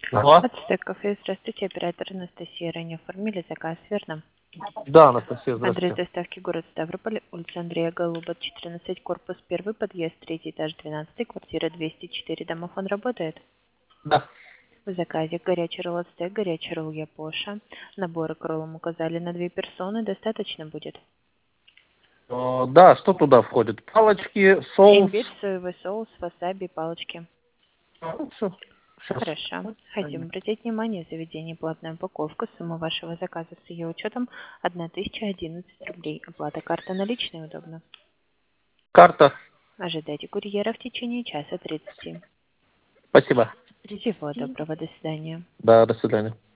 Алло? От Стек Кафе. Здравствуйте, оператор Анастасия. Ранее оформили заказ, верно? Да, Анастасия, Адрес здравствуйте. доставки город Ставрополь, улица Андрея Голуба, 14, корпус 1, подъезд 3, этаж 12, квартира 204. Домофон работает? Да. В заказе горячий ролл от Стек, горячий ролл Япоша. Наборы к роллам указали на 2 персоны, достаточно будет? Да, что туда входит? Палочки, соус. Имбирь, соевый соус, васаби, палочки. Все. Сейчас. Хорошо. Хотим обратить внимание, заведение платная упаковка. Сумма вашего заказа с ее учетом 1011 рублей. Оплата карта наличной удобно. Карта. Ожидайте курьера в течение часа 30. Спасибо. Всего доброго, до свидания. Да, до свидания.